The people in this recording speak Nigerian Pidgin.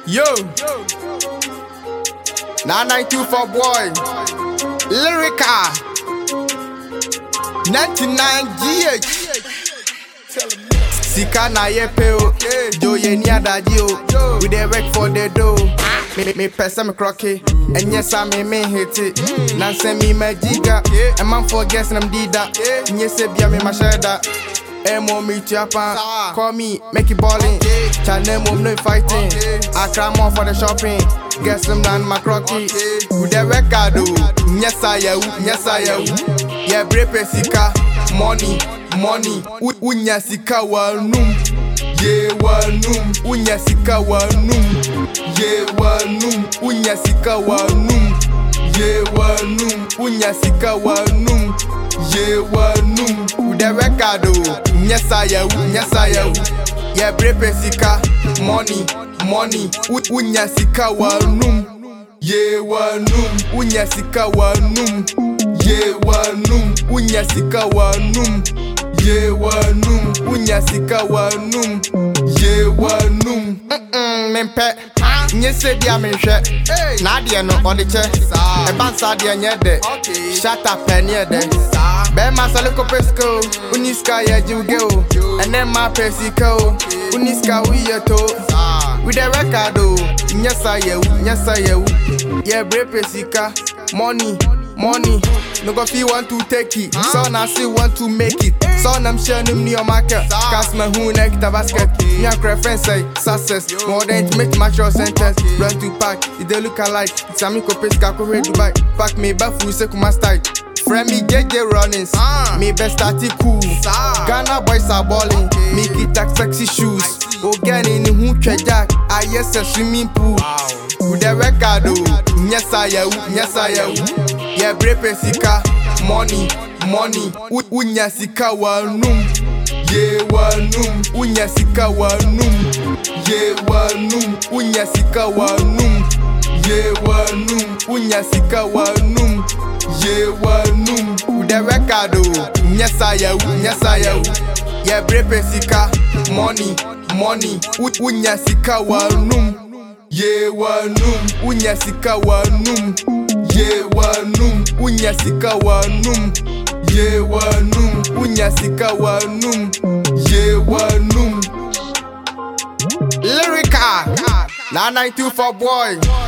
Yo, 994 boy, Lyrica, 99 GH. Sika na ye peo, do ye ni adadio. We dey work for the dough. Me pesa me crocky, and yes I me hit it. Nan send me my giga, and man for guess them did that. Yes be me my shredder. Emo me Japan, call me, make it ballin'. Channel move no fighting. I cry more for the shopping. Guess them down my crocky. With the record, yes I yeah, break sika, money. Unya sika wa num. Yeah, wa num. Unya sika wa num. Yeah, wa num. Unya sika wa num. Yeah, wa num. Unya sika wa num. Yeah, wa num. With the record, yes I yeah, break sika, money. Unya sika wa num. Yeah, wa num. Unya sika wa num. Yeah, wa num. Unya sika wa num. Yeah, wa num. Unya sika wa num. Yeah, wa num. Mempe. Nye se dia me hwe. Na de no odiche. E bansa de nye de. Shut up ene de. Be ma sale ko pesco. Uniska ya juge o. Ene ma pesika o. Uniska wi yeto. We the record o. Nyesa ye. Yeah, break pesika. Money, no go feel want to take it. Son I still want to make it. Son I'm sharing him near market. Cast my who neck the basket. Me and preference say success. More than intimate mature sentence. Run to pack, it they look alike. It's a miko pesca go red Dubai. Pack me back for say kuma style. Friend me JJ Runnings. Me best starty cool. Ghana boys are balling. Me it tak sexy shoes. Again in the who jack. I yes a swimming pool. With the record yes I yeah, break sika, money. Unya sika wa num. Yeah, wa num. Unya sika wa num. Yeah, wa num. Unya sika wa num. Yeah, wa num. Unya sika wa num. Yeah, wa num. With the record yes I yeah, break sika, money. Unya sika wa num. Yeah, wa num. Unya sika wa num. Yeah, wa num. Unya sika wa num. Yeah, wa num. Unya sika wa num. Yeah, wa num. Lyrica, 994 boy.